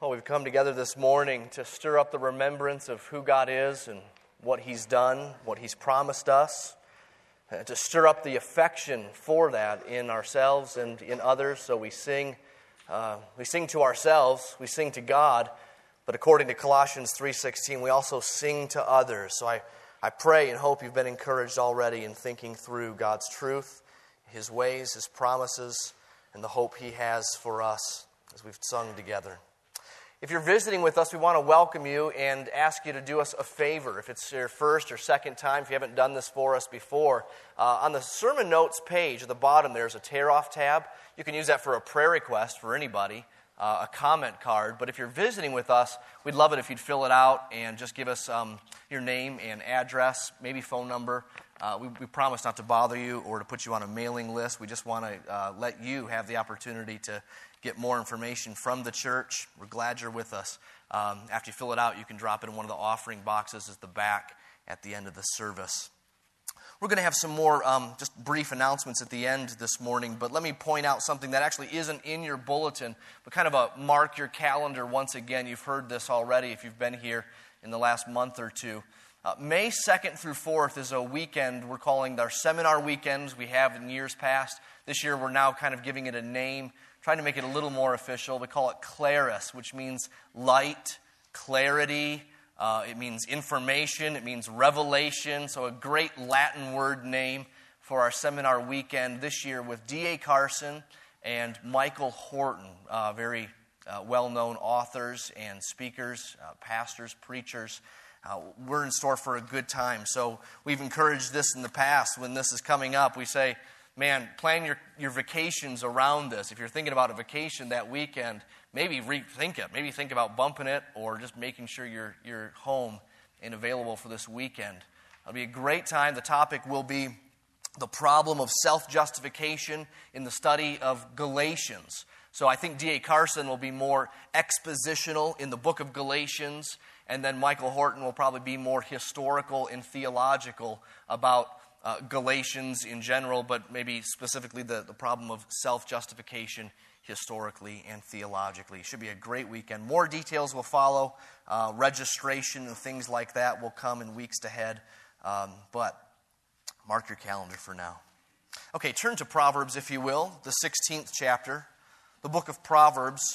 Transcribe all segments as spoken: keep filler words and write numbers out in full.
Well, we've come together this morning to stir up the remembrance of who God is and what He's done, what He's promised us, and to stir up the affection for that in ourselves and in others. So we sing, uh, we sing to ourselves, we sing to God, but according to Colossians three sixteen, we also sing to others. So I, I pray and hope you've been encouraged already in thinking through God's truth, His ways, His promises, and the hope He has for us as we've sung together. If you're visiting with us, we want to welcome you and ask you to do us a favor. If it's your first or second time, if you haven't done this for us before, uh, on the sermon notes page at the bottom, there's a tear-off tab. You can use that for a prayer request for anybody, uh, a comment card. But if you're visiting with us, we'd love it if you'd fill it out and just give us um, your name and address, maybe phone number. Uh, we, we promise not to bother you or to put you on a mailing list. We just want to uh, let you have the opportunity to get more information from the church. We're glad you're with us. Um, after you fill it out, you can drop it in one of the offering boxes at the back at the end of the service. We're going to have some more um, just brief announcements at the end this morning, but let me point out something that actually isn't in your bulletin, but kind of a mark your calendar once again. You've heard this already if you've been here in the last month or two. Uh, May second through fourth is a weekend we're calling our seminar weekends we have in years past. This year we're now kind of giving it a name, trying to make it a little more official. We call it Claris, which means light, clarity. Uh, it means information. It means revelation. So a great Latin word name for our seminar weekend this year with D A Carson and Michael Horton, uh, very uh, well-known authors and speakers, uh, pastors, preachers. Uh, we're in store for a good time. So we've encouraged this in the past. When this is coming up, we say, man, plan your, your vacations around this. If you're thinking about a vacation that weekend, maybe rethink it. Maybe think about bumping it or just making sure you're, you're home and available for this weekend. It'll be a great time. The topic will be the problem of self-justification in the study of Galatians. So I think D A Carson will be more expositional in the book of Galatians, and then Michael Horton will probably be more historical and theological about uh, Galatians in general, but maybe specifically the, the problem of self-justification historically and theologically. It should be a great weekend. More details will follow. Uh, registration and things like that will come in weeks ahead, um, but mark your calendar for now. Okay, turn to Proverbs, if you will, the sixteenth chapter, the book of Proverbs.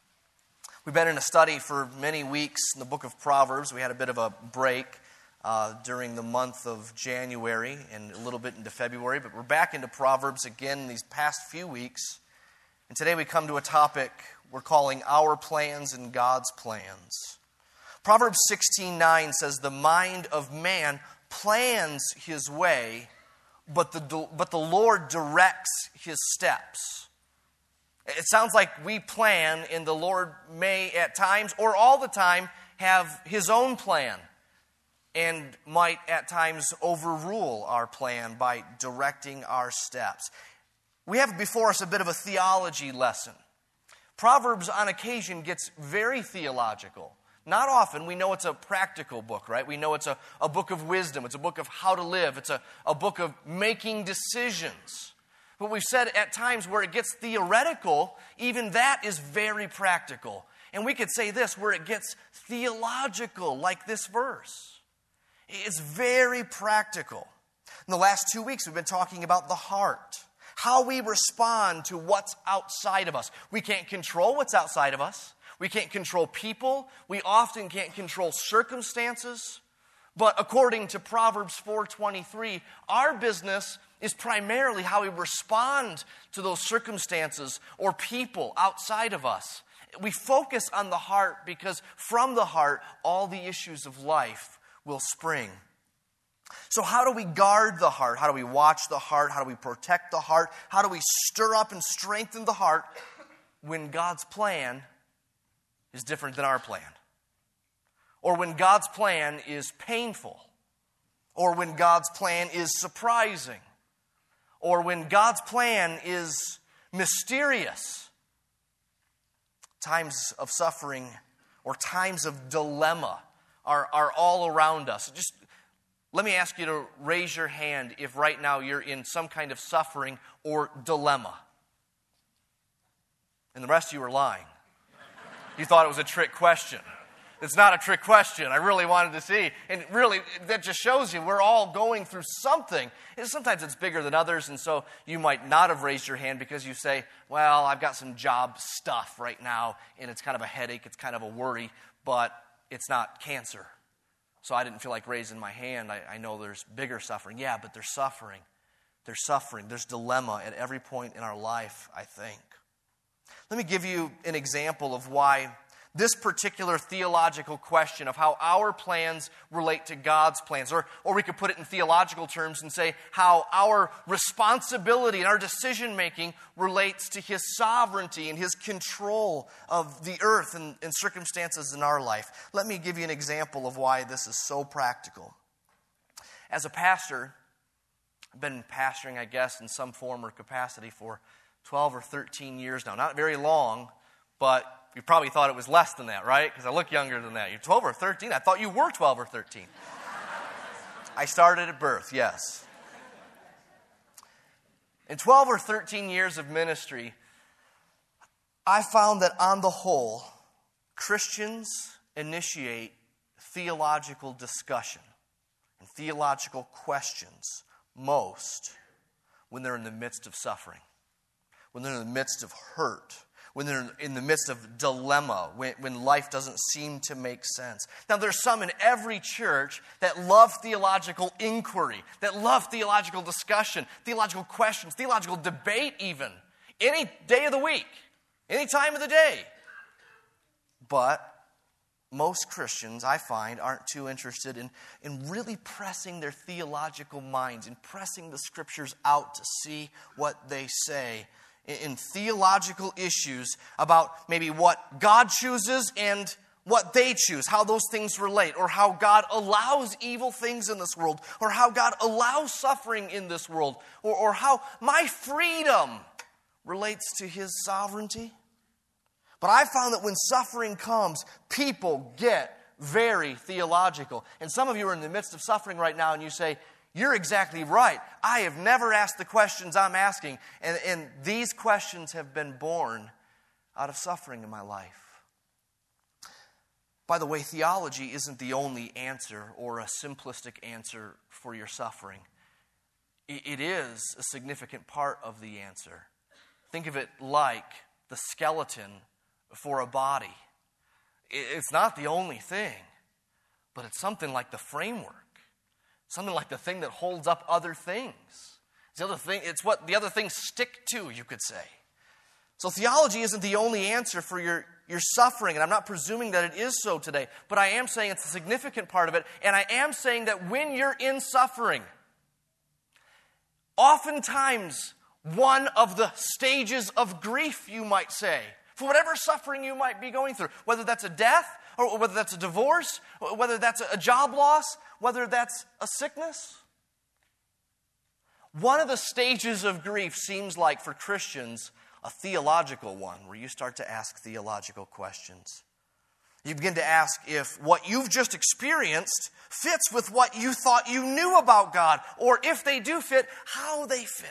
We've been in a study for many weeks in the book of Proverbs. We had a bit of a break uh, during the month of January and a little bit into February, but we're back into Proverbs again in these past few weeks. And today we come to a topic we're calling Our Plans and God's Plans. Proverbs sixteen nine says, "The mind of man plans his way, but the, but the Lord directs his steps." It sounds like we plan, and the Lord may at times, or all the time, have His own plan, and might at times overrule our plan by directing our steps. We have before us a bit of a theology lesson. Proverbs, on occasion, gets very theological. Not often. We know it's a practical book, right? We know it's a, a book of wisdom. It's a book of how to live. It's a, a book of making decisions. But we've said at times where it gets theoretical, even that is very practical. And we could say this, where it gets theological, like this verse. It's very practical. In the last two weeks, we've been talking about the heart. How we respond to what's outside of us. We can't control what's outside of us. We can't control people. We often can't control circumstances. But according to Proverbs four twenty-three, our business is primarily how we respond to those circumstances or people outside of us. We focus on the heart because from the heart, all the issues of life will spring. So how do we guard the heart? How do we watch the heart? How do we protect the heart? How do we stir up and strengthen the heart when God's plan is different than our plan? Or when God's plan is painful? Or when God's plan is surprising? Or when God's plan is mysterious? Times of suffering or times of dilemma are, are all around us. Just let me ask you to raise your hand if right now you're in some kind of suffering or dilemma. And the rest of you are lying. You thought it was a trick question. It's not a trick question. I really wanted to see. And really, that just shows you we're all going through something. And sometimes it's bigger than others, and so you might not have raised your hand because you say, well, I've got some job stuff right now, and it's kind of a headache, it's kind of a worry, but it's not cancer. So I didn't feel like raising my hand. I, I know there's bigger suffering. Yeah, but there's suffering. There's suffering. There's dilemma at every point in our life, I think. Let me give you an example of why this particular theological question of how our plans relate to God's plans. Or, or we could put it in theological terms and say how our responsibility and our decision-making relates to His sovereignty and His control of the earth and, and circumstances in our life. Let me give you an example of why this is so practical. As a pastor, I've been pastoring, I guess, in some form or capacity for twelve or thirteen years now. Not very long, but you probably thought it was less than that, right? Because I look younger than that. You're twelve or thirteen? I thought you were twelve or thirteen. I started at birth, yes. In twelve or thirteen years of ministry, I found that on the whole, Christians initiate theological discussion and theological questions most when they're in the midst of suffering, when they're in the midst of hurt, when they're in the midst of dilemma, when, when life doesn't seem to make sense. Now, there's some in every church that love theological inquiry, that love theological discussion, theological questions, theological debate even, any day of the week, any time of the day. But most Christians, I find, aren't too interested in, in really pressing their theological minds, in pressing the Scriptures out to see what they say in theological issues about maybe what God chooses and what they choose, how those things relate, or how God allows evil things in this world, or how God allows suffering in this world, or, or how my freedom relates to His sovereignty. But I found that when suffering comes, people get very theological. And some of you are in the midst of suffering right now and you say, you're exactly right. I have never asked the questions I'm asking, and, and these questions have been born out of suffering in my life. By the way, theology isn't the only answer or a simplistic answer for your suffering. It is a significant part of the answer. Think of it like the skeleton for a body. It's not the only thing, but it's something like the framework. Something like the thing that holds up other things. It's the other thing, it's what the other things stick to, you could say. So theology isn't the only answer for your, your suffering, and I'm not presuming that it is so today, but I am saying it's a significant part of it, and I am saying that when you're in suffering, oftentimes one of the stages of grief, you might say, for whatever suffering you might be going through, whether that's a death, or whether that's a divorce, whether that's a job loss, whether that's a sickness. One of the stages of grief seems like, for Christians, a theological one, where you start to ask theological questions. You begin to ask if what you've just experienced fits with what you thought you knew about God, or if they do fit, how they fit.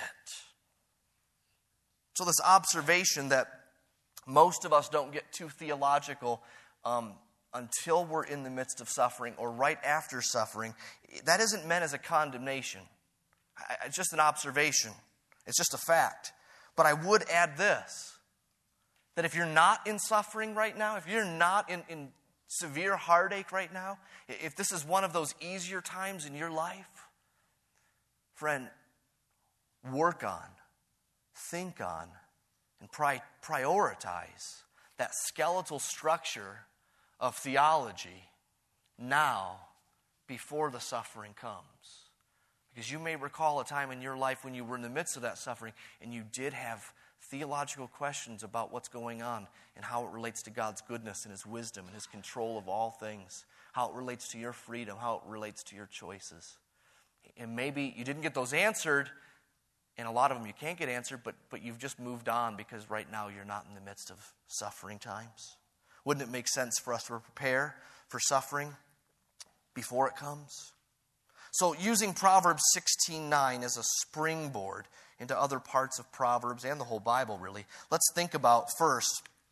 So this observation that most of us don't get too theological um, until we're in the midst of suffering or right after suffering, that isn't meant as a condemnation. It's just an observation. It's just a fact. But I would add this, that if you're not in suffering right now, if you're not in, in severe heartache right now, if this is one of those easier times in your life, friend, work on, think on, and pri- prioritize that skeletal structure of theology now before the suffering comes. Because you may recall a time in your life when you were in the midst of that suffering and you did have theological questions about what's going on and how it relates to God's goodness and His wisdom and His control of all things, how it relates to your freedom, how it relates to your choices. And maybe you didn't get those answered, and a lot of them you can't get answered, but, but you've just moved on because right now you're not in the midst of suffering times. Wouldn't it make sense for us to prepare for suffering before it comes? So using Proverbs sixteen nine as a springboard into other parts of Proverbs and the whole Bible, really, let's think about first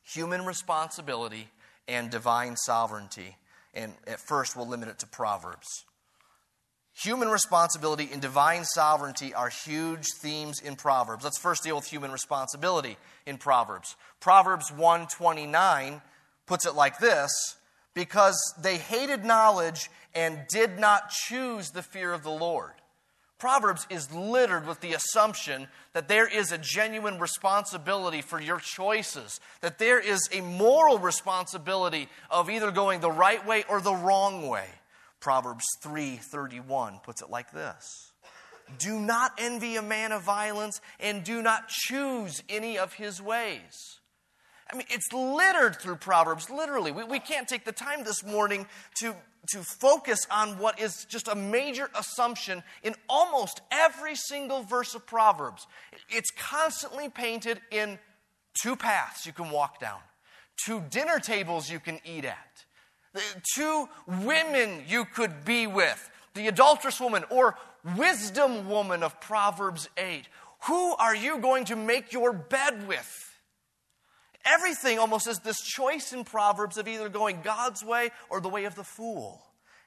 human responsibility and divine sovereignty. And at first, we'll limit it to Proverbs. Human responsibility and divine sovereignty are huge themes in Proverbs. Let's first deal with human responsibility in Proverbs. Proverbs one twenty-nine puts it like this: because they hated knowledge and did not choose the fear of the Lord. Proverbs is littered with the assumption that there is a genuine responsibility for your choices, that there is a moral responsibility of either going the right way or the wrong way. Proverbs three thirty-one puts it like this: do not envy a man of violence, and do not choose any of his ways. I mean, it's littered through Proverbs, literally. We, we can't take the time this morning to, to focus on what is just a major assumption in almost every single verse of Proverbs. It's constantly painted in two paths you can walk down, two dinner tables you can eat at, two women you could be with, the adulterous woman or wisdom woman of Proverbs eight. Who are you going to make your bed with? Everything almost is this choice in Proverbs of either going God's way or the way of the fool.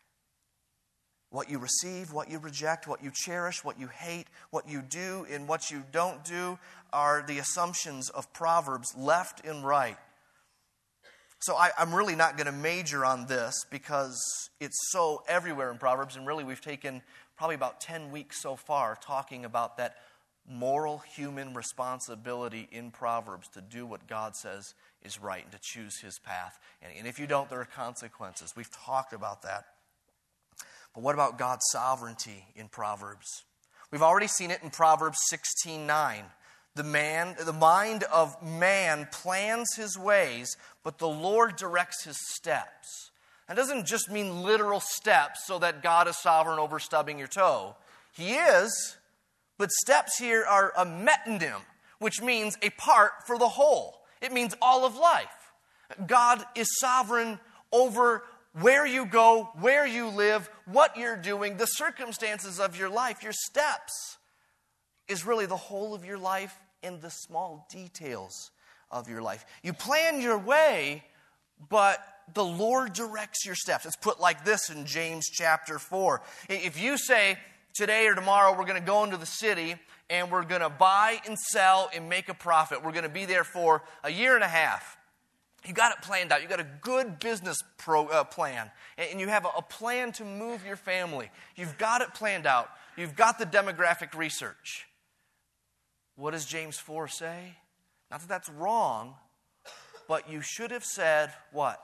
What you receive, what you reject, what you cherish, what you hate, what you do and what you don't do are the assumptions of Proverbs left and right. So I, I'm really not going to major on this because it's so everywhere in Proverbs, and really we've taken probably about ten weeks so far talking about that moral human responsibility in Proverbs to do what God says is right and to choose his path. And, and if you don't, there are consequences. We've talked about that. But what about God's sovereignty in Proverbs? We've already seen it in Proverbs sixteen nine. The man, the mind of man plans his ways, but the Lord directs his steps. That doesn't just mean literal steps so that God is sovereign over stubbing your toe. He is. But steps here are a metonym, which means a part for the whole. It means all of life. God is sovereign over where you go, where you live, what you're doing, the circumstances of your life. Your steps is really the whole of your life and the small details of your life. You plan your way, but the Lord directs your steps. It's put like this in James chapter four. If you say, today or tomorrow, we're going to go into the city and we're going to buy and sell and make a profit. We're going to be there for a year and a half. You got it planned out. You got a good business pro, uh, plan. And you have a, a plan to move your family. You've got it planned out. You've got the demographic research. What does James four say? Not that that's wrong, but you should have said what?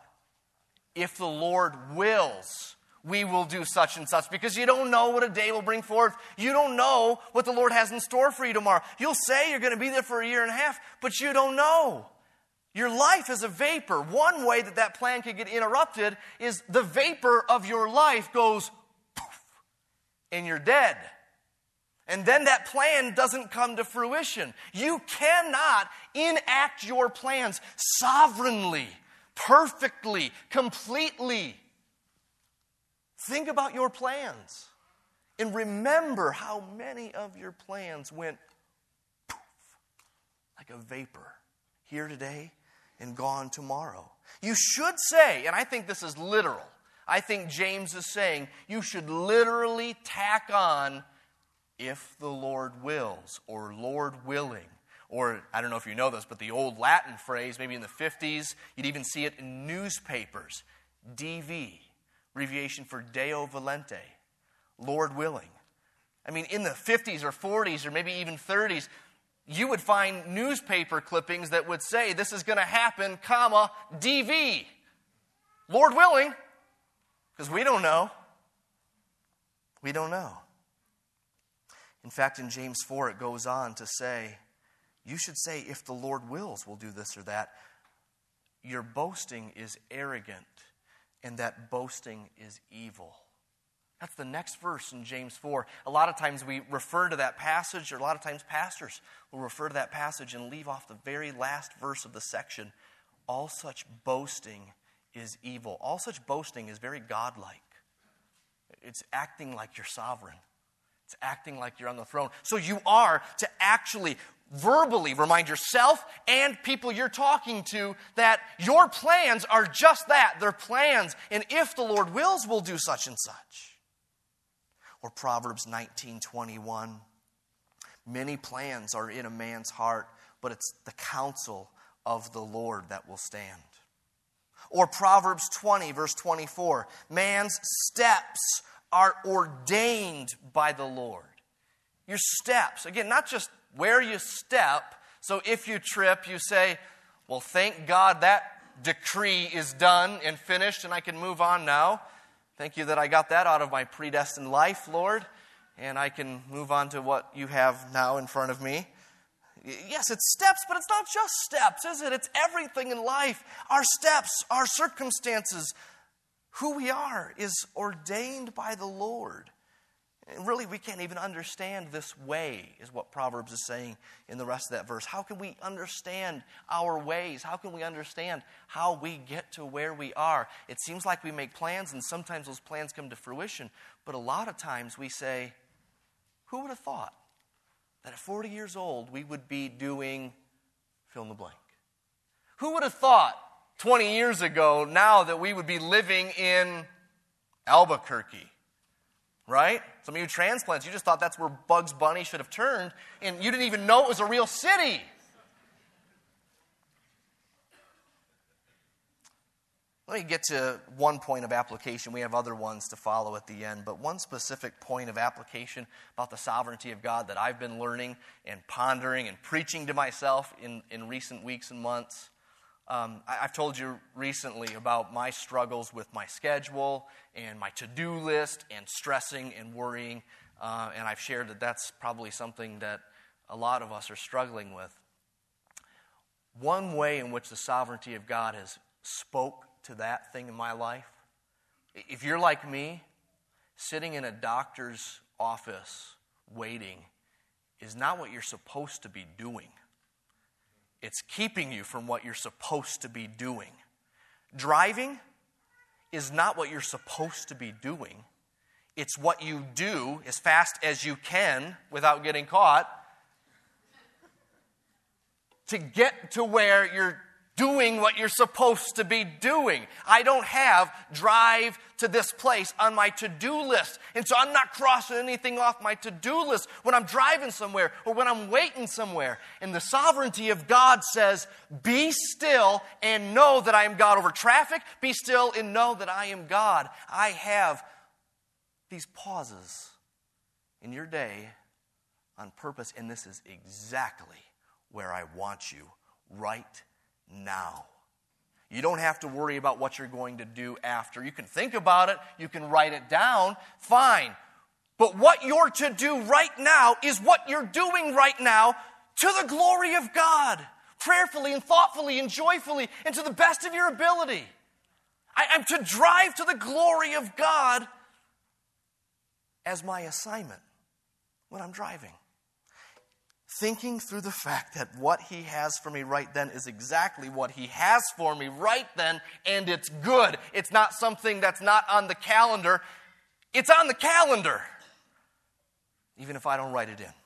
If the Lord wills, we will do such and such, because you don't know what a day will bring forth. You don't know what the Lord has in store for you tomorrow. You'll say you're going to be there for a year and a half, but you don't know. Your life is a vapor. One way that that plan could get interrupted is the vapor of your life goes poof, and you're dead. And then that plan doesn't come to fruition. You cannot enact your plans sovereignly, perfectly, completely. Think about your plans and remember how many of your plans went poof, like a vapor, here today and gone tomorrow. You should say, and I think this is literal, I think James is saying you should literally tack on if the Lord wills or Lord willing. Or, I don't know if you know this, but the old Latin phrase, maybe in the fifties, you'd even see it in newspapers, D V. Abbreviation for Deo Volente, Lord willing. I mean, in the fifties or forties or maybe even thirties, you would find newspaper clippings that would say this is going to happen, comma, D V. Lord willing, because we don't know. We don't know. In fact, in James four, it goes on to say, you should say, if the Lord wills, we'll do this or that. Your boasting is arrogant, and that boasting is evil. That's the next verse in James four. A lot of times we refer to that passage, or a lot of times pastors will refer to that passage and leave off the very last verse of the section. All such boasting is evil. All such boasting is very godlike. It's acting like you're sovereign. It's acting like you're on the throne. So you are to actually verbally remind yourself and people you're talking to that your plans are just that. They're plans. And if the Lord wills, we'll do such and such. Or Proverbs nineteen twenty-one. Many plans are in a man's heart, but it's the counsel of the Lord that will stand. Or Proverbs twenty, verse twenty-four. Man's steps are ordained by the Lord. Your steps, again, not just where you step. So if you trip, you say, well, thank God that decree is done and finished and I can move on now. Thank you that I got that out of my predestined life, Lord. And I can move on to what you have now in front of me. Yes, it's steps, but it's not just steps, is it? It's everything in life. Our steps, our circumstances, who we are is ordained by the Lord. And really, we can't even understand this way, is what Proverbs is saying in the rest of that verse. How can we understand our ways? How can we understand how we get to where we are? It seems like we make plans, and sometimes those plans come to fruition. But a lot of times we say, who would have thought that at forty years old we would be doing fill in the blank? Who would have thought twenty years ago now that we would be living in Albuquerque? Right? Some of you transplants, you just thought that's where Bugs Bunny should have turned, and you didn't even know it was a real city. Let me get to one point of application. We have other ones to follow at the end, but one specific point of application about the sovereignty of God that I've been learning and pondering and preaching to myself in, in recent weeks and months. Um, I, I've told you recently about my struggles with my schedule and my to-do list and stressing and worrying, uh, and I've shared that that's probably something that a lot of us are struggling with. One way in which the sovereignty of God has spoke to that thing in my life, if you're like me, sitting in a doctor's office waiting is not what you're supposed to be doing. It's keeping you from what you're supposed to be doing. Driving is not what you're supposed to be doing. It's what you do as fast as you can without getting caught to get to where you're doing what you're supposed to be doing. I don't have drive to this place on my to-do list. And so I'm not crossing anything off my to-do list when I'm driving somewhere or when I'm waiting somewhere. And the sovereignty of God says, be still and know that I am God over traffic. Be still and know that I am God. I have these pauses in your day on purpose, and this is exactly where I want you right now. You don't have to worry about what you're going to do after. You can think about it. You can write it down. Fine. But what you're to do right now is what you're doing right now to the glory of God. Prayerfully and thoughtfully and joyfully and to the best of your ability. I, I'm to drive to the glory of God as my assignment when I'm driving. Thinking through the fact that what He has for me right then is exactly what He has for me right then, and it's good. It's not something that's not on the calendar. It's on the calendar, even if I don't write it in.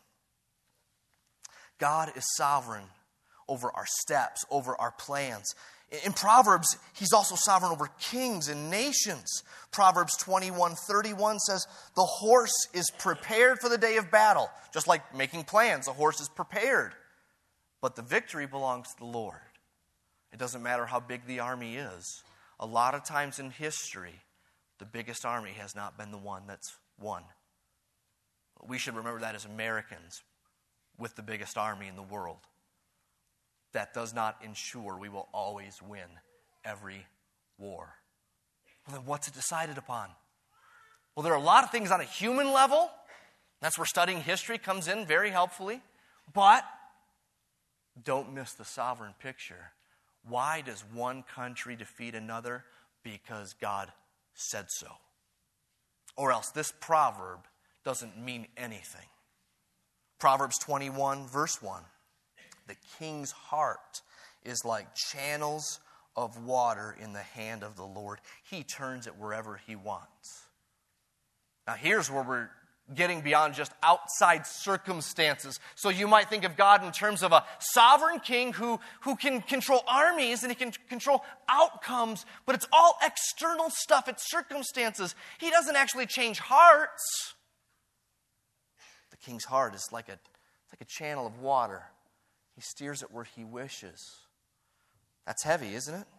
God is sovereign over our steps, over our plans. In Proverbs, He's also sovereign over kings and nations. Proverbs twenty-one thirty-one says, the horse is prepared for the day of battle. Just like making plans, a horse is prepared. But the victory belongs to the Lord. It doesn't matter how big the army is. A lot of times in history, the biggest army has not been the one that's won. We should remember that as Americans with the biggest army in the world. That does not ensure we will always win every war. Well, then what's it decided upon? Well, there are a lot of things on a human level. That's where studying history comes in very helpfully. But don't miss the sovereign picture. Why does one country defeat another? Because God said so. Or else this proverb doesn't mean anything. Proverbs twenty-one, verse one. The king's heart is like channels of water in the hand of the Lord. He turns it wherever He wants. Now here's where we're getting beyond just outside circumstances. So you might think of God in terms of a sovereign king who, who can control armies and he can control outcomes, but it's all external stuff. It's circumstances. He doesn't actually change hearts. The king's heart is like a, like a channel of water. He steers it where he wishes. That's heavy, isn't it?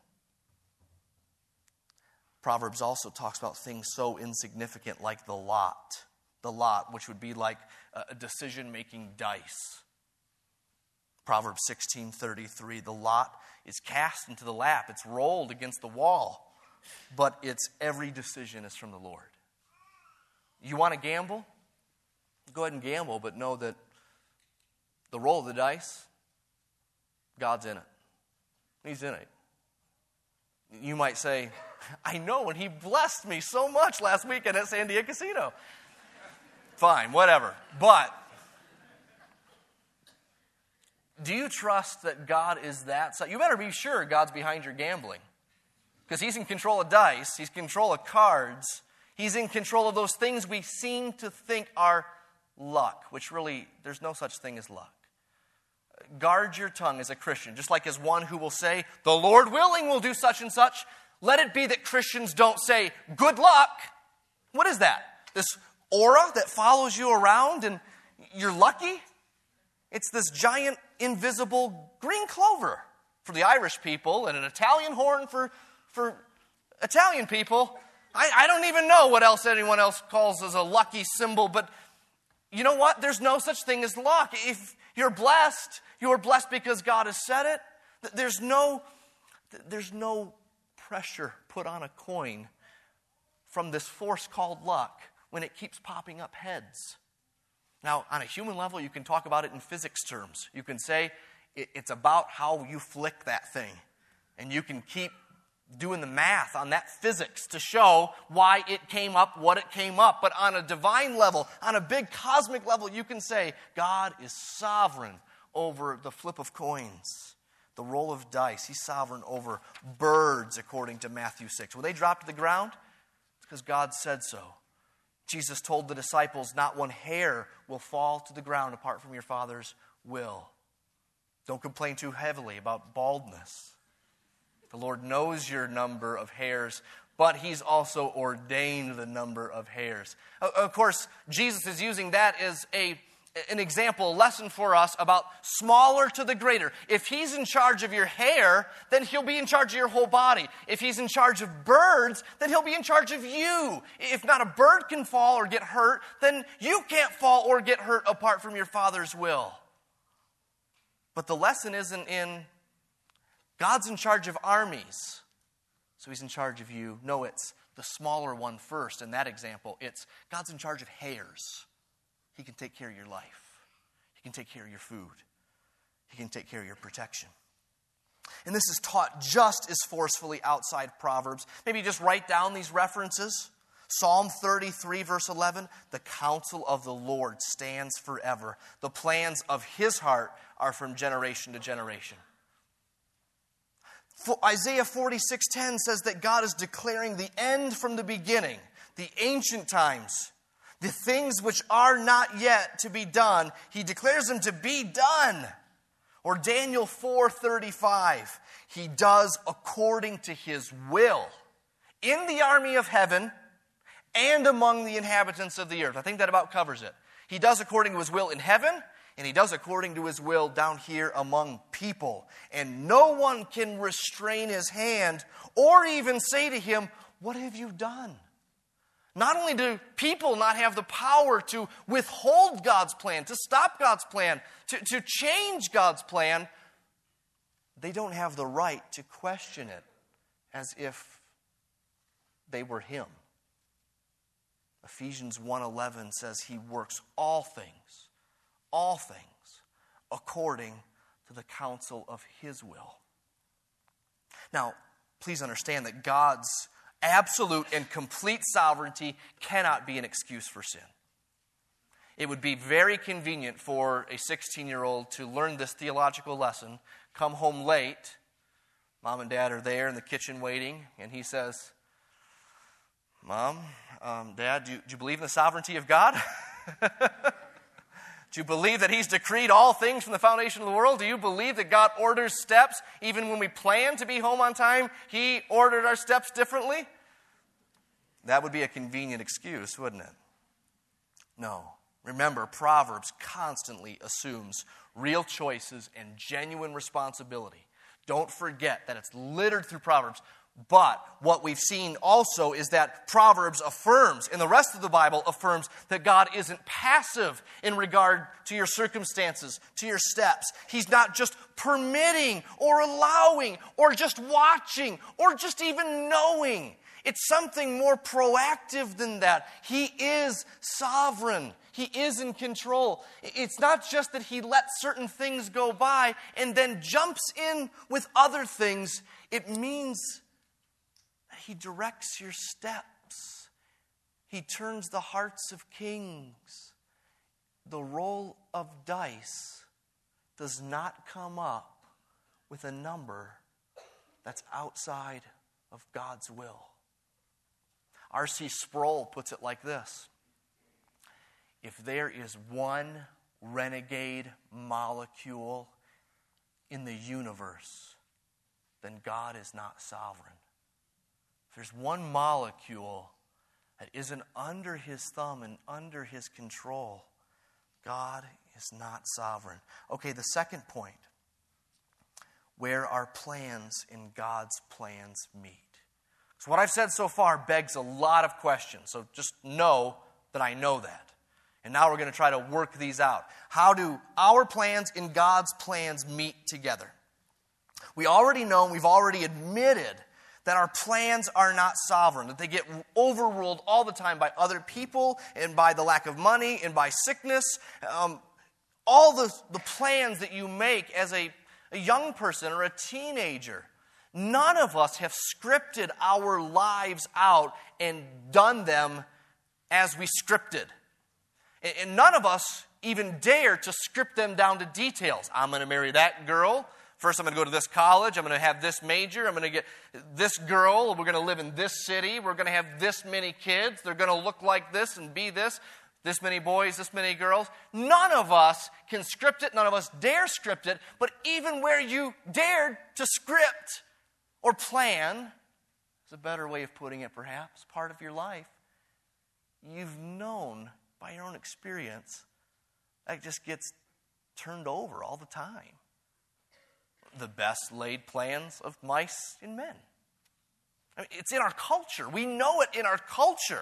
Proverbs also talks about things so insignificant like the lot. The lot, which would be like a decision-making dice. Proverbs sixteen thirty-three, the lot is cast into the lap. It's rolled against the wall. But it's every decision is from the Lord. You want to gamble? Go ahead and gamble, but know that the roll of the dice, God's in it. He's in it. You might say, I know, and he blessed me so much last weekend at Sandia Casino. Fine, whatever. But do you trust that God is that? You better be sure God's behind your gambling. Because he's in control of dice. He's in control of cards. He's in control of those things we seem to think are luck, which really, there's no such thing as luck. Guard your tongue as a Christian, just like as one who will say, the Lord willing will do such and such. Let it be that Christians don't say, good luck. What is that? This aura that follows you around and you're lucky? It's this giant invisible green clover for the Irish people and an Italian horn for, for Italian people. I, I don't even know what else anyone else calls as a lucky symbol, but you know what? There's no such thing as luck. If you're blessed, you're blessed because God has said it. There's no, there's no pressure put on a coin from this force called luck when it keeps popping up heads. Now, on a human level, you can talk about it in physics terms. You can say it's about how you flick that thing. And you can keep doing the math on that physics to show why it came up, what it came up. But on a divine level, on a big cosmic level, you can say God is sovereign over the flip of coins, the roll of dice. He's sovereign over birds, according to Matthew six. When they drop to the ground, it's because God said so. Jesus told the disciples, not one hair will fall to the ground apart from your Father's will. Don't complain too heavily about baldness. The Lord knows your number of hairs, but he's also ordained the number of hairs. Of course, Jesus is using that as a an example, a lesson for us about smaller to the greater. If he's in charge of your hair, then he'll be in charge of your whole body. If he's in charge of birds, then he'll be in charge of you. If not a bird can fall or get hurt, then you can't fall or get hurt apart from your Father's will. But the lesson isn't in God's in charge of armies, so he's in charge of you. No, it's the smaller one first. In that example, it's God's in charge of hairs. He can take care of your life. He can take care of your food. He can take care of your protection. And this is taught just as forcefully outside Proverbs. Maybe just write down these references. Psalm thirty-three, verse eleven, the counsel of the Lord stands forever. The plans of his heart are from generation to generation. Isaiah forty-six ten says that God is declaring the end from the beginning, the ancient times. The things which are not yet to be done, he declares them to be done. Or Daniel four thirty-five, he does according to his will in the army of heaven and among the inhabitants of the earth. I think that about covers it. He does according to his will in heaven, and he does according to his will down here among people. And no one can restrain his hand or even say to him, what have you done? Not only do people not have the power to withhold God's plan, to stop God's plan, to, to change God's plan, they don't have the right to question it as if they were him. Ephesians one eleven says he works all things, all things, according to the counsel of his will. Now, please understand that God's absolute and complete sovereignty cannot be an excuse for sin. It would be very convenient for a sixteen-year-old to learn this theological lesson, come home late, mom and dad are there in the kitchen waiting, and he says, Mom, um, Dad, do you, do you believe in the sovereignty of God? Do you believe that He's decreed all things from the foundation of the world? Do you believe that God orders steps? Even when we plan to be home on time, He ordered our steps differently? That would be a convenient excuse, wouldn't it? No. Remember, Proverbs constantly assumes real choices and genuine responsibility. Don't forget that it's littered through Proverbs. But what we've seen also is that Proverbs affirms, and the rest of the Bible affirms, that God isn't passive in regard to your circumstances, to your steps. He's not just permitting or allowing or just watching or just even knowing. It's something more proactive than that. He is sovereign. He is in control. It's not just that He lets certain things go by and then jumps in with other things. It means He directs your steps. He turns the hearts of kings. The roll of dice does not come up with a number that's outside of God's will. R C Sproul puts it like this: if there is one renegade molecule in the universe, then God is not sovereign. If there's one molecule that isn't under His thumb and under His control, God is not sovereign. Okay, the second point, where our plans and God's plans meet. So what I've said so far begs a lot of questions, so just know that I know that. And now we're going to try to work these out. How do our plans and God's plans meet together? We already know, and we've already admitted that our plans are not sovereign, that they get overruled all the time by other people and by the lack of money and by sickness. Um, all the, the plans that you make as a, a young person or a teenager, none of us have scripted our lives out and done them as we scripted. And, and none of us even dare to script them down to details. I'm going to marry that girl. First, I'm going to go to this college. I'm going to have this major. I'm going to get this girl. We're going to live in this city. We're going to have this many kids. They're going to look like this and be this. This many boys, this many girls. None of us can script it. None of us dare script it. But even where you dared to script or plan, is a better way of putting it perhaps, part of your life, you've known by your own experience that just gets turned over all the time. The best laid plans of mice and men. I mean, it's in our culture. We know it in our culture.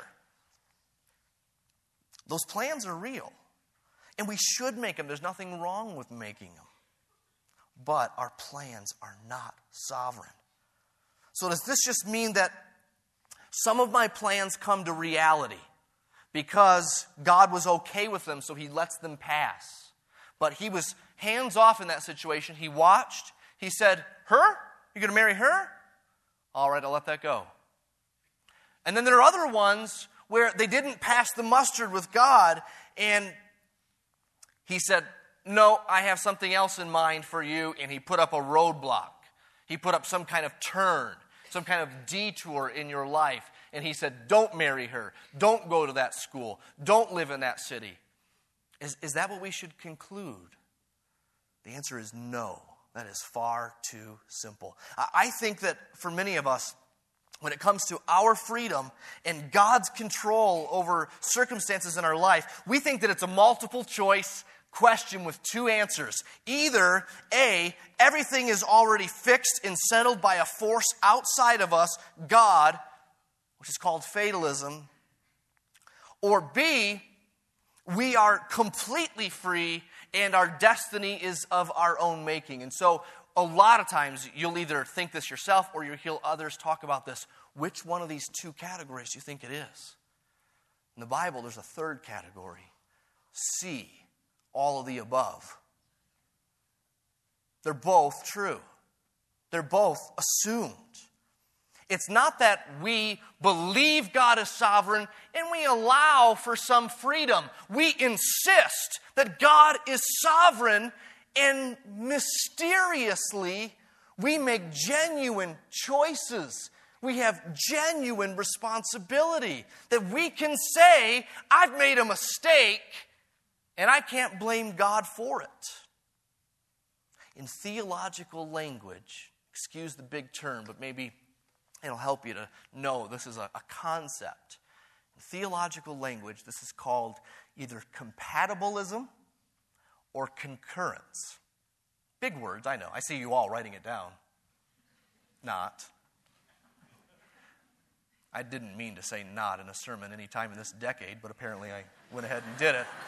Those plans are real. And we should make them. There's nothing wrong with making them. But our plans are not sovereign. So does this just mean that some of my plans come to reality because God was okay with them, so He lets them pass? But He was hands off in that situation. He watched. He said, her? You're going to marry her? All right, I'll let that go. And then there are other ones where they didn't pass the mustard with God, and He said, no, I have something else in mind for you, and He put up a roadblock. He put up some kind of turn, some kind of detour in your life, and He said, don't marry her. Don't go to that school. Don't live in that city. Is, is that what we should conclude? The answer is no. That is far too simple. I think that for many of us, when it comes to our freedom and God's control over circumstances in our life, we think that it's a multiple choice question with two answers. Either A, everything is already fixed and settled by a force outside of us, God, which is called fatalism, or B, we are completely free and our destiny is of our own making. And so a lot of times you'll either think this yourself or you'll hear others talk about this. Which one of these two categories do you think it is? In the Bible, there's a third category. C, all of the above. They're both true. They're both assumed. It's not that we believe God is sovereign and we allow for some freedom. We insist that God is sovereign, and mysteriously we make genuine choices We have genuine responsibility that we can say, I've made a mistake, and I can't blame God for it. In theological language, excuse the big term, but maybe it'll help you to know this is a, a concept. In theological language, this is called either compatibilism or concurrence. Big words, I know. I see you all writing it down. Not. I didn't mean to say not in a sermon any time in this decade, but apparently I went ahead and did it.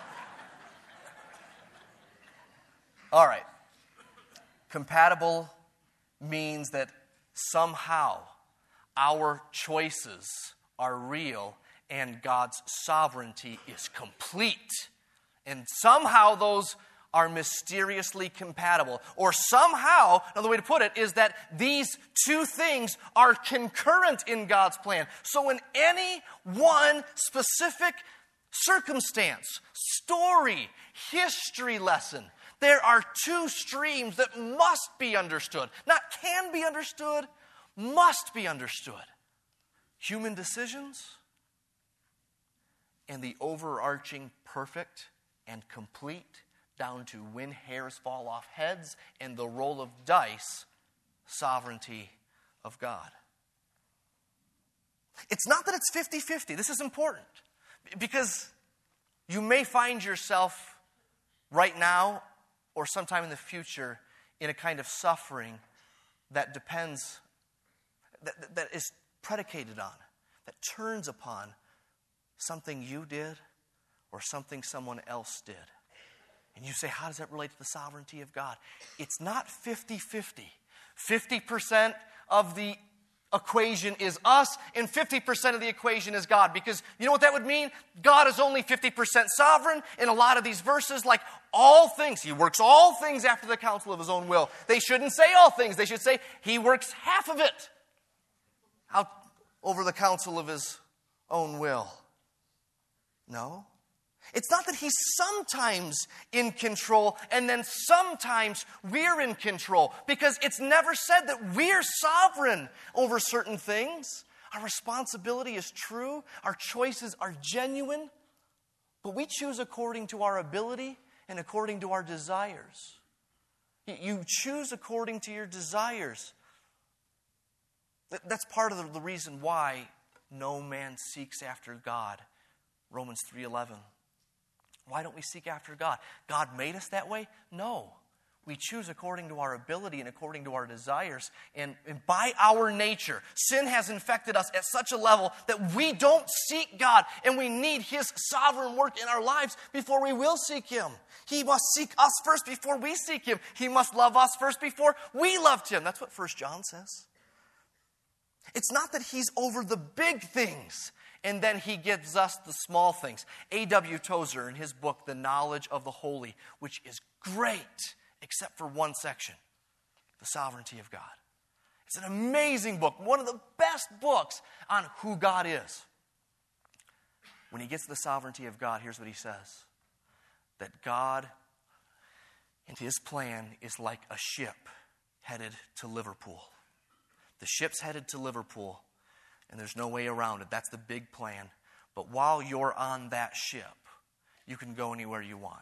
All right. Compatible means that somehow our choices are real and God's sovereignty is complete. And somehow those are mysteriously compatible. Or somehow, another way to put it is that these two things are concurrent in God's plan. So in any one specific circumstance, story, history lesson, there are two streams that must be understood. Not can be understood, must be understood. Human decisions and the overarching perfect and complete, down to when hairs fall off heads and the roll of dice, sovereignty of God. It's not that it's fifty-fifty. This is important because you may find yourself right now or sometime in the future in a kind of suffering that depends, that, that is predicated on, that turns upon something you did or something someone else did. And you say, how does that relate to the sovereignty of God? It's not fifty-fifty. fifty percent of the equation is us, and fifty percent of the equation is God. Because you know what that would mean? God is only fifty percent sovereign. In a lot of these verses, like all things, He works all things after the counsel of His own will. They shouldn't say all things. They should say He works half of it out over the counsel of His own will. No. It's not that He's sometimes in control and then sometimes we're in control, because it's never said that we're sovereign over certain things. Our responsibility is true. Our choices are genuine. But we choose according to our ability and according to our desires. You choose according to your desires. That's part of the reason why no man seeks after God. Romans three eleven. Why don't we seek after God? God made us that way? No. We choose according to our ability and according to our desires. And, and by our nature, sin has infected us at such a level that we don't seek God. And we need His sovereign work in our lives before we will seek Him. He must seek us first before we seek Him. He must love us first before we loved Him. That's what First John says. It's not that He's over the big things and then He gives us the small things. A W Tozer, in his book, The Knowledge of the Holy, which is great, except for one section, the sovereignty of God. It's an amazing book, one of the best books on who God is. When he gets to the sovereignty of God, here's what he says. That God and His plan is like a ship headed to Liverpool. The ship's headed to Liverpool. And there's no way around it. That's the big plan. But while you're on that ship, you can go anywhere you want.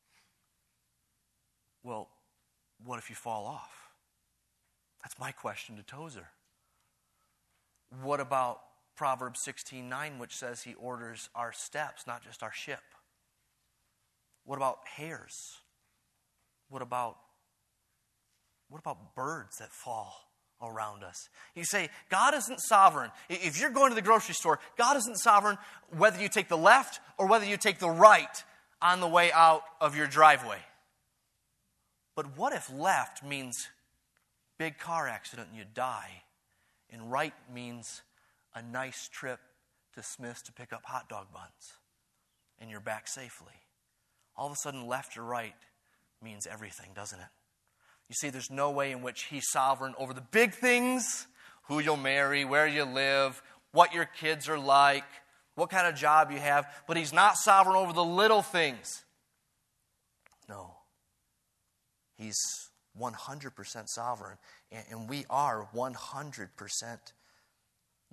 Well, what if you fall off? That's my question to Tozer. What about Proverbs sixteen nine, which says He orders our steps, not just our ship? What about hairs? What about, what about birds that fall around us? You say, God isn't sovereign. If you're going to the grocery store, God isn't sovereign whether you take the left or whether you take the right on the way out of your driveway. But what if left means big car accident and you die, and right means a nice trip to Smith's to pick up hot dog buns and you're back safely? All of a sudden, left or right means everything, doesn't it? You see, there's no way in which He's sovereign over the big things, who you'll marry, where you live, what your kids are like, what kind of job you have, but He's not sovereign over the little things. No. He's one hundred percent sovereign, and we are one hundred percent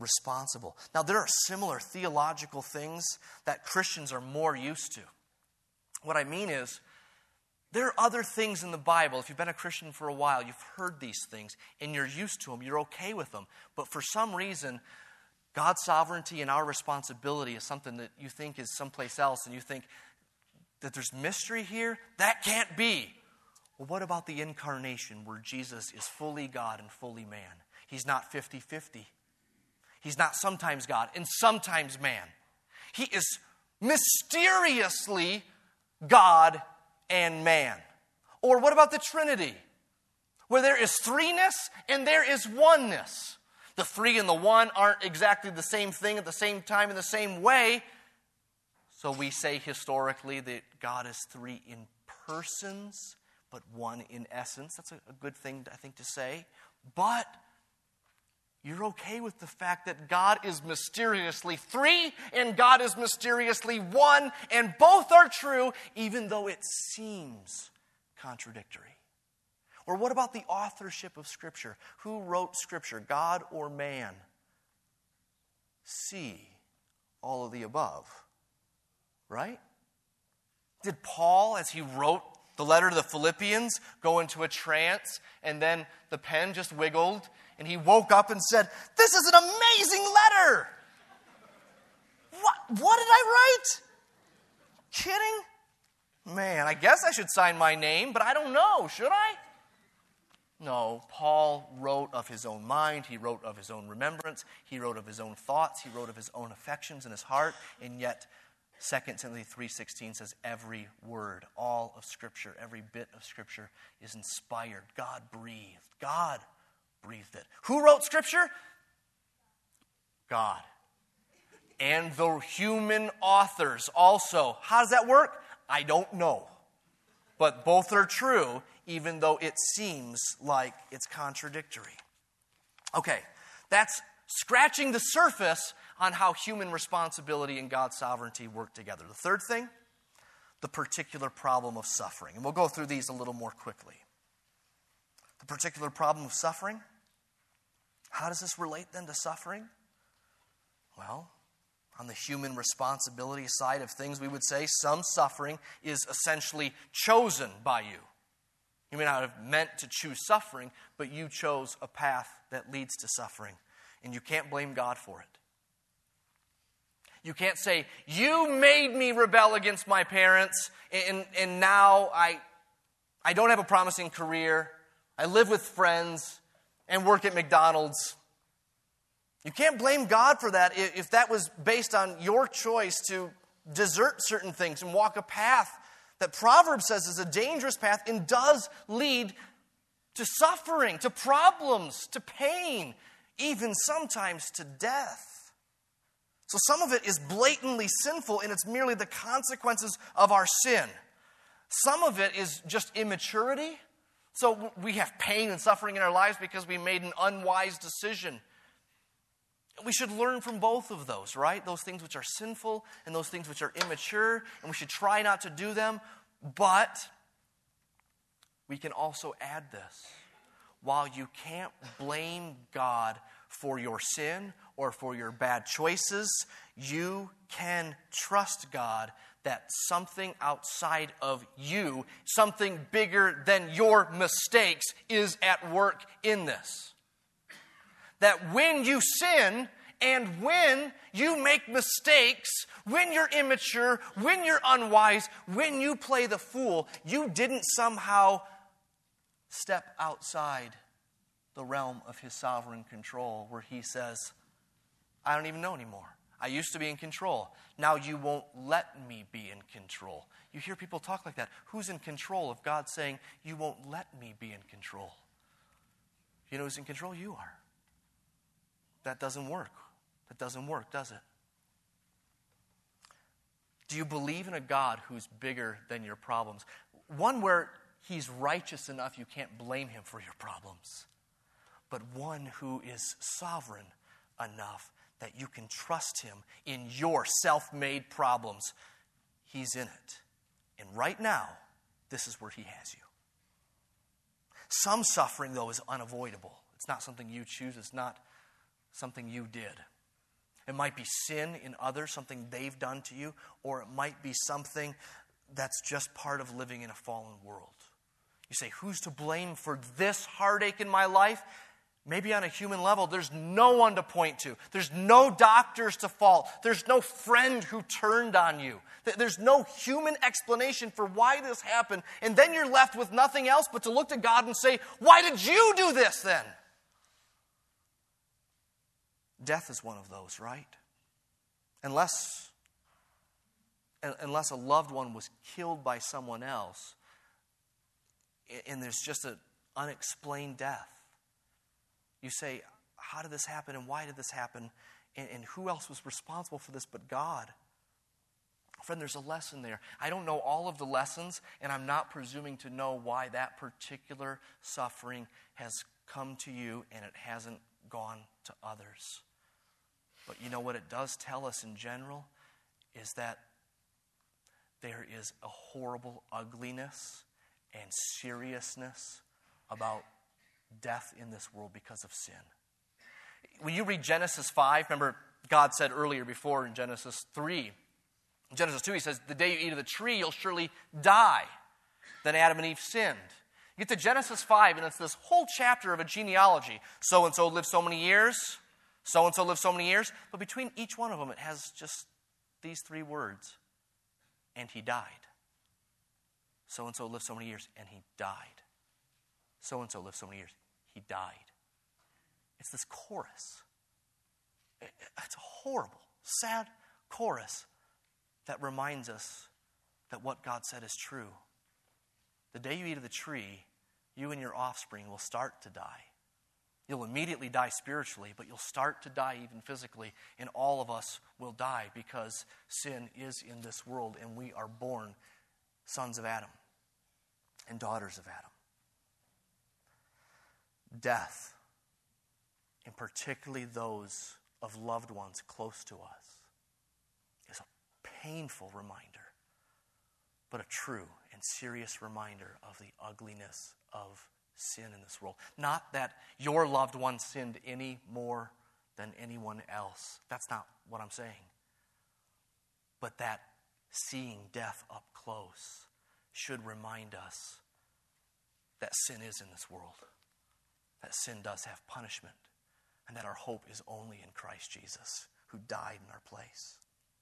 responsible. Now, there are similar theological things that Christians are more used to. What I mean is, there are other things in the Bible. If you've been a Christian for a while, you've heard these things, and you're used to them. You're okay with them. But for some reason, God's sovereignty and our responsibility is something that you think is someplace else, and you think that there's mystery here? That can't be. Well, what about the incarnation where Jesus is fully God and fully man? He's not fifty-fifty. He's not sometimes God and sometimes man. He is mysteriously God and man. Or what about the Trinity, where there is threeness and there is oneness? The three and the one aren't exactly the same thing at the same time in the same way. So we say historically that God is three in persons, but one in essence. That's a, a good thing, I think, to say. But you're okay with the fact that God is mysteriously three and God is mysteriously one, and both are true, even though it seems contradictory. Or what about the authorship of Scripture? Who wrote Scripture, God or man? C, all of the above. Right? Did Paul, as he wrote the letter to the Philippians, go into a trance and then the pen just wiggled and he woke up and said, "This is an amazing letter"? What, what did I write? Kidding? Man, I guess I should sign my name, but I don't know. Should I? No, Paul wrote of his own mind. He wrote of his own remembrance. He wrote of his own thoughts. He wrote of his own affections in his heart. And yet, Second Timothy three sixteen says every word, all of Scripture, every bit of Scripture is inspired. God breathed. God breathed it. Who wrote Scripture? God. And the human authors also. How does that work? I don't know. But both are true, even though it seems like it's contradictory. Okay, that's scratching the surface on how human responsibility and God's sovereignty work together. The third thing, the particular problem of suffering. And we'll go through these a little more quickly. The particular problem of suffering. How does this relate then to suffering? Well, on the human responsibility side of things, we would say some suffering is essentially chosen by you. You may not have meant to choose suffering, but you chose a path that leads to suffering. And you can't blame God for it. You can't say, "You made me rebel against my parents, and, and now I, I don't have a promising career. I live with friends and work at McDonald's." You can't blame God for that if that was based on your choice to desert certain things and walk a path that Proverbs says is a dangerous path and does lead to suffering, to problems, to pain, even sometimes to death. So some of it is blatantly sinful and it's merely the consequences of our sin. Some of it is just immaturity. So we have pain and suffering in our lives because we made an unwise decision. We should learn from both of those, right? Those things which are sinful and those things which are immature, and we should try not to do them. But we can also add this. While you can't blame God for your sin or for your bad choices, you can trust God that something outside of you, something bigger than your mistakes, is at work in this. That when you sin and when you make mistakes, when you're immature, when you're unwise, when you play the fool, you didn't somehow step outside the realm of His sovereign control where He says, "I don't even know anymore. I used to be in control. Now you won't let me be in control." You hear people talk like that. Who's in control of God saying, "You won't let me be in control"? You know who's in control? You are. That doesn't work. That doesn't work, does it? Do you believe in a God who's bigger than your problems? One where He's righteous enough you can't blame Him for your problems. But one who is sovereign enough that you can trust Him in your self-made problems. He's in it. And right now, this is where He has you. Some suffering, though, is unavoidable. It's not something you choose. It's not something you did. It might be sin in others, something they've done to you, or it might be something that's just part of living in a fallen world. You say, who's to blame for this heartache in my life? Maybe on a human level, there's no one to point to. There's no doctors to fault. There's no friend who turned on you. There's no human explanation for why this happened. And then you're left with nothing else but to look to God and say, why did you do this then? Death is one of those, right? Unless, unless a loved one was killed by someone else, and there's just an unexplained death. You say, how did this happen and why did this happen? And, and who else was responsible for this but God? Friend, there's a lesson there. I don't know all of the lessons, and I'm not presuming to know why that particular suffering has come to you and it hasn't gone to others. But you know what it does tell us in general is that there is a horrible ugliness and seriousness about death in this world because of sin. When you read Genesis five, remember God said earlier before in Genesis three, in Genesis two, he says, the day you eat of the tree, you'll surely die. Then Adam and Eve sinned. You get to Genesis five, and it's this whole chapter of a genealogy. So-and-so lived so many years, so-and-so lived so many years, but between each one of them, it has just these three words, and he died. So-and-so lived so many years, and he died. So-and-so lived so many years, he died. It's this chorus. It's a horrible, sad chorus that reminds us that what God said is true. The day you eat of the tree, you and your offspring will start to die. You'll immediately die spiritually, but you'll start to die even physically, and all of us will die because sin is in this world, and we are born sons of Adam and daughters of Adam. Death, and particularly those of loved ones close to us, is a painful reminder, but a true and serious reminder of the ugliness of sin in this world. Not that your loved one sinned any more than anyone else. That's not what I'm saying. But that seeing death up close should remind us that sin is in this world, that sin does have punishment, and that our hope is only in Christ Jesus, who died in our place.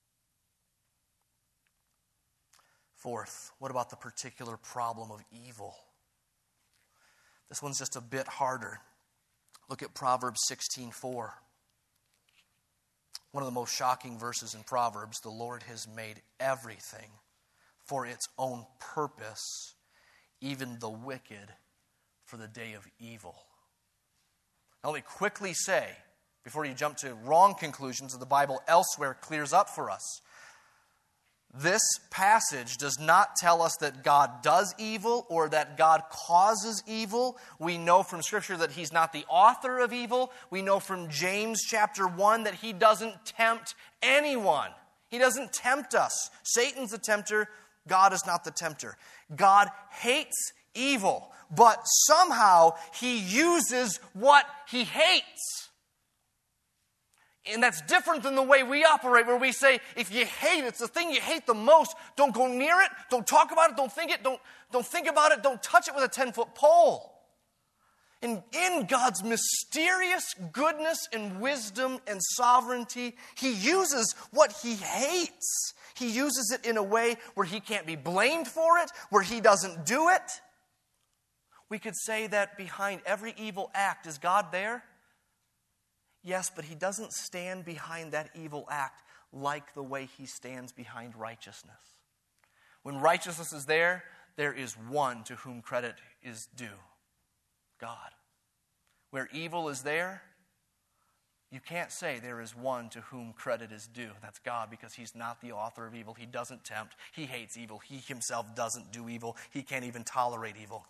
Fourth, what about the particular problem of evil? This one's just a bit harder. Look at Proverbs sixteen four. One of the most shocking verses in Proverbs. The Lord has made everything for its own purpose, even the wicked for the day of evil. Now let me quickly say, before you jump to wrong conclusions that the Bible elsewhere clears up for us, this passage does not tell us that God does evil or that God causes evil. We know from Scripture that He's not the author of evil. We know from James chapter one that He doesn't tempt anyone. He doesn't tempt us. Satan's the tempter. God is not the tempter. God hates evil, but somehow He uses what He hates. And that's different than the way we operate, where we say, if you hate it, it's the thing you hate the most, don't go near it, don't talk about it, don't think it, don't, don't think about it, don't touch it with a ten-foot pole. And in God's mysterious goodness and wisdom and sovereignty, He uses what He hates. He uses it in a way where He can't be blamed for it, where He doesn't do it. We could say that behind every evil act, is God there? Yes, but He doesn't stand behind that evil act like the way He stands behind righteousness. When righteousness is there, there is one to whom credit is due, God. Where evil is there, you can't say there is one to whom credit is due. That's God, because He's not the author of evil. He doesn't tempt. He hates evil. He Himself doesn't do evil. He can't even tolerate evil.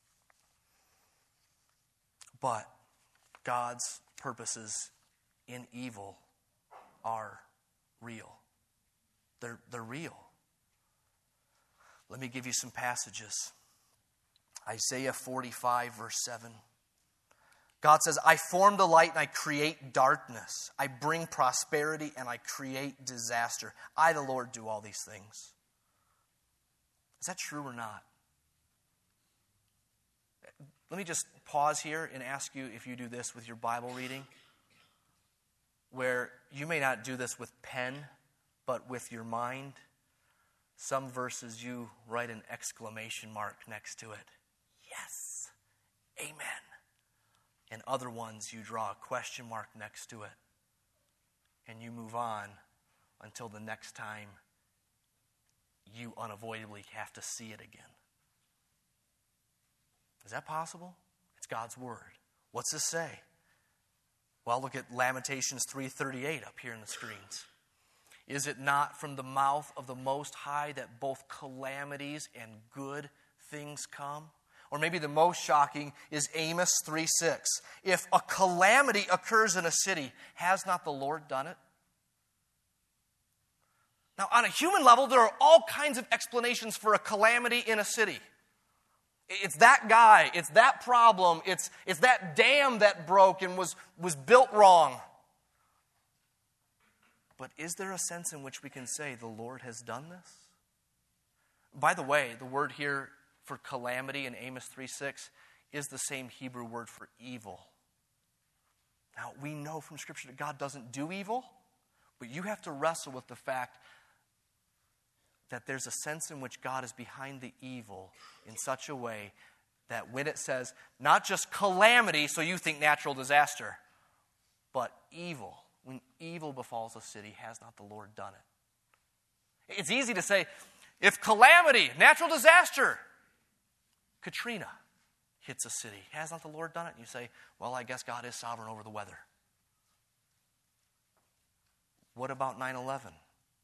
But God's purposes in evil are real. They're, they're real. Let me give you some passages. Isaiah forty-five, verse seven. God says, I form the light and I create darkness. I bring prosperity and I create disaster. I, the Lord, do all these things. Is that true or not? Let me just pause here and ask you if you do this with your Bible reading, where you may not do this with pen, but with your mind. Some verses you write an exclamation mark next to it. Yes. Amen. And other ones you draw a question mark next to it. And you move on until the next time you unavoidably have to see it again. Is that possible? It's God's Word. What's this say? Well, look at Lamentations three thirty-eight up here in the screens. Is it not from the mouth of the Most High that both calamities and good things come? Or maybe the most shocking is Amos three six. If a calamity occurs in a city, has not the Lord done it? Now, on a human level, there are all kinds of explanations for a calamity in a city. It's that guy, it's that problem, it's, it's that dam that broke and was, was built wrong. But is there a sense in which we can say the Lord has done this? By the way, the word here for calamity in Amos three six is the same Hebrew word for evil. Now, we know from Scripture that God doesn't do evil, but you have to wrestle with the fact that there's a sense in which God is behind the evil in such a way that when it says not just calamity, so you think natural disaster, but evil, when evil befalls a city, has not the Lord done it? It's easy to say, if calamity, natural disaster, Katrina hits a city, has not the Lord done it? And you say, well, I guess God is sovereign over the weather. What about nine eleven?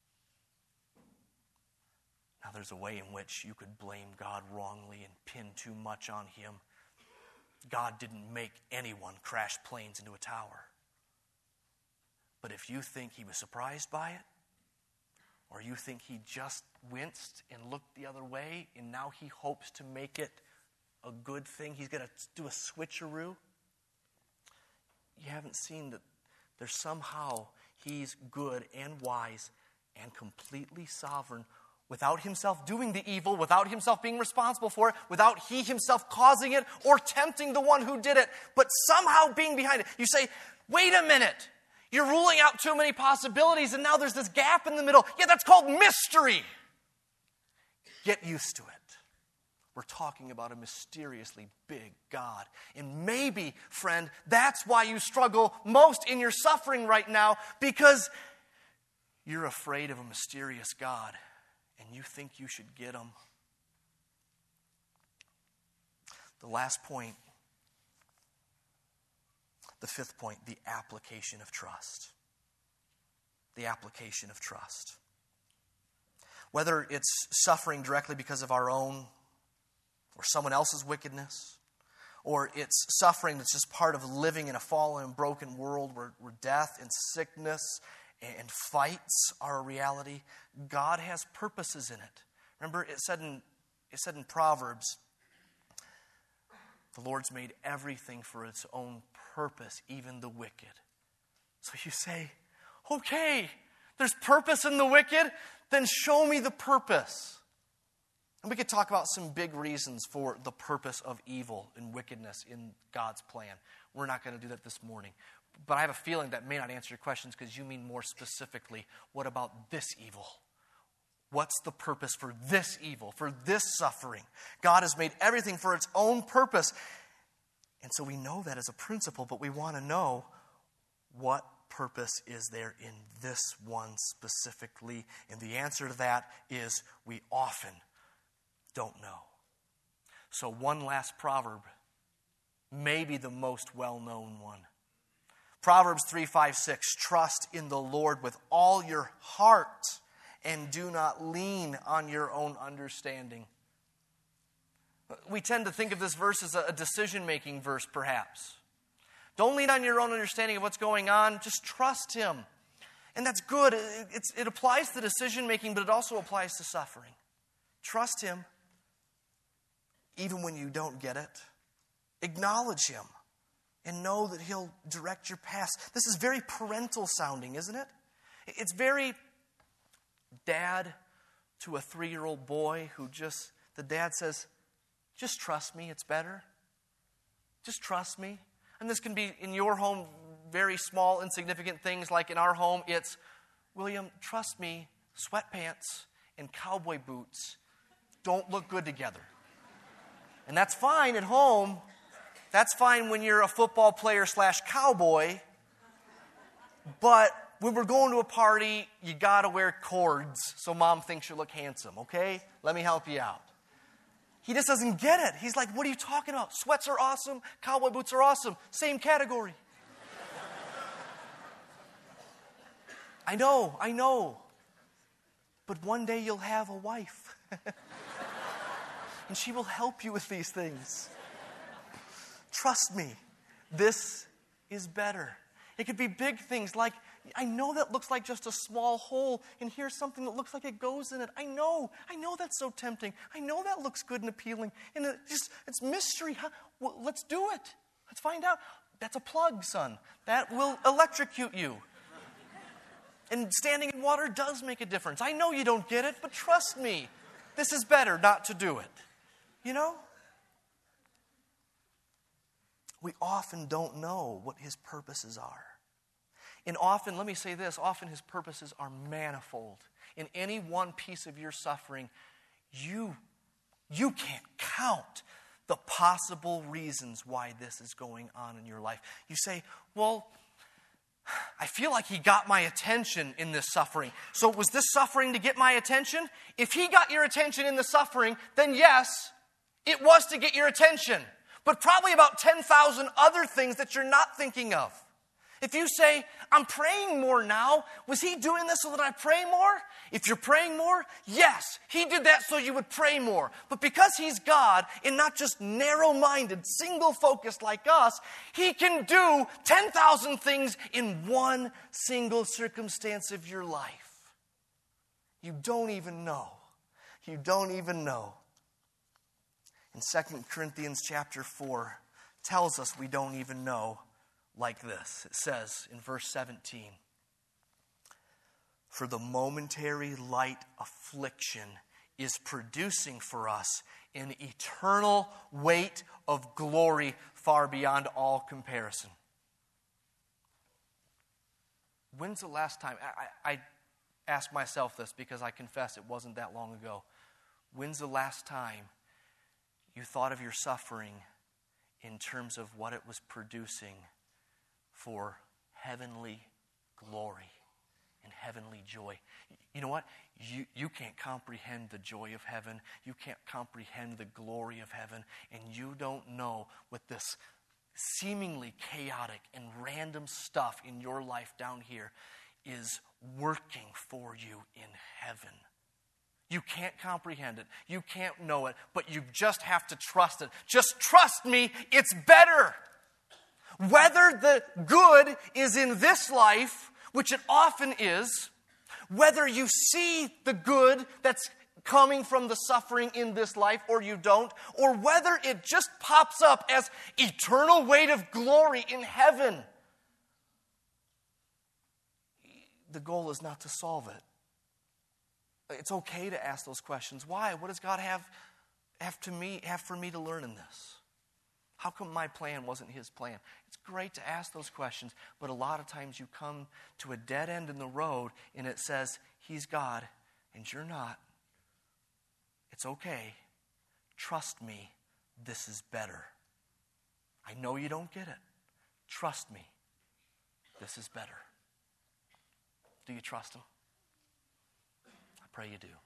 Now, there's a way in which you could blame God wrongly and pin too much on Him. God didn't make anyone crash planes into a tower. But if you think He was surprised by it, or you think He just winced and looked the other way, and now He hopes to make it a good thing, He's going to do a switcheroo, you haven't seen that there's somehow He's good and wise and completely sovereign without Himself doing the evil, without Himself being responsible for it, without He Himself causing it or tempting the one who did it, but somehow being behind it. You say, wait a minute, you're ruling out too many possibilities and now there's this gap in the middle. Yeah, that's called mystery. Get used to it. We're talking about a mysteriously big God. And maybe, friend, that's why you struggle most in your suffering right now, because you're afraid of a mysterious God. And you think you should get them. The last point, the fifth point, the application of trust. The application of trust. Whether it's suffering directly because of our own or someone else's wickedness, or it's suffering that's just part of living in a fallen and broken world where, where death and sickness and fights are a reality, God has purposes in it. Remember, it said in it said in Proverbs, the Lord's made everything for its own purpose, even the wicked. So you say, okay, there's purpose in the wicked, then show me the purpose. And we could talk about some big reasons for the purpose of evil and wickedness in God's plan. We're not going to do that this morning. But I have a feeling that may not answer your questions because you mean more specifically, what about this evil? What's the purpose for this evil, for this suffering? God has made everything for its own purpose. And so we know that as a principle, but we want to know what purpose is there in this one specifically. And the answer to that is we often don't know. So one last proverb, maybe the most well-known one. Proverbs three, five, six, trust in the Lord with all your heart and do not lean on your own understanding. We tend to think of this verse as a decision-making verse, perhaps. Don't lean on your own understanding of what's going on. Just trust Him. And that's good. It's, it applies to decision-making, but it also applies to suffering. Trust Him even when you don't get it. Acknowledge Him and know that He'll direct your paths. This is very parental sounding, isn't it? It's very dad to a three-year-old boy who just, the dad says, just trust me, it's better. Just trust me. And this can be in your home, very small, insignificant things. Like in our home, it's, William, trust me, sweatpants and cowboy boots don't look good together. And that's fine at home. That's fine when you're a football player slash cowboy. But when we're going to a party, you got to wear cords so mom thinks you look handsome, okay? Let me help you out. He just doesn't get it. He's like, what are you talking about? Sweats are awesome. Cowboy boots are awesome. Same category. I know, I know. But one day you'll have a wife. And she will help you with these things. Trust me, this is better. It could be big things like, I know that looks like just a small hole, and here's something that looks like it goes in it. I know. I know that's so tempting. I know that looks good and appealing. And it just, it's mystery. Huh? Well, let's do it. Let's find out. That's a plug, son. That will electrocute you. And standing in water does make a difference. I know you don't get it, but trust me. This is better not to do it. You know? We often don't know what His purposes are. And often, let me say this, often His purposes are manifold. In any one piece of your suffering, you, you can't count the possible reasons why this is going on in your life. You say, well, I feel like He got my attention in this suffering. So was this suffering to get my attention? If He got your attention in the suffering, then yes, it was to get your attention. But probably about ten thousand other things that you're not thinking of. If you say, I'm praying more now, was He doing this so that I pray more? If you're praying more, yes, He did that so you would pray more. But because He's God and not just narrow-minded, single-focused like us, He can do ten thousand things in one single circumstance of your life. You don't even know. You don't even know. And Second Corinthians chapter four tells us we don't even know like this. It says in verse seventeen, for the momentary light affliction is producing for us an eternal weight of glory far beyond all comparison. When's the last time, I, I ask myself this because I confess it wasn't that long ago. When's the last time you thought of your suffering in terms of what it was producing for heavenly glory and heavenly joy? You know what? You, you can't comprehend the joy of heaven. You can't comprehend the glory of heaven. And you don't know what this seemingly chaotic and random stuff in your life down here is working for you in heaven. You can't comprehend it. You can't know it. But you just have to trust it. Just trust me, it's better. Whether the good is in this life, which it often is, whether you see the good that's coming from the suffering in this life or you don't, or whether it just pops up as eternal weight of glory in heaven, the goal is not to solve it. It's okay to ask those questions. Why? What does God have, have, to me, have for me to learn in this? How come my plan wasn't His plan? It's great to ask those questions, but a lot of times you come to a dead end in the road and it says, He's God and you're not. It's okay. Trust me, this is better. I know you don't get it. Trust me, this is better. Do you trust Him? I pray you do.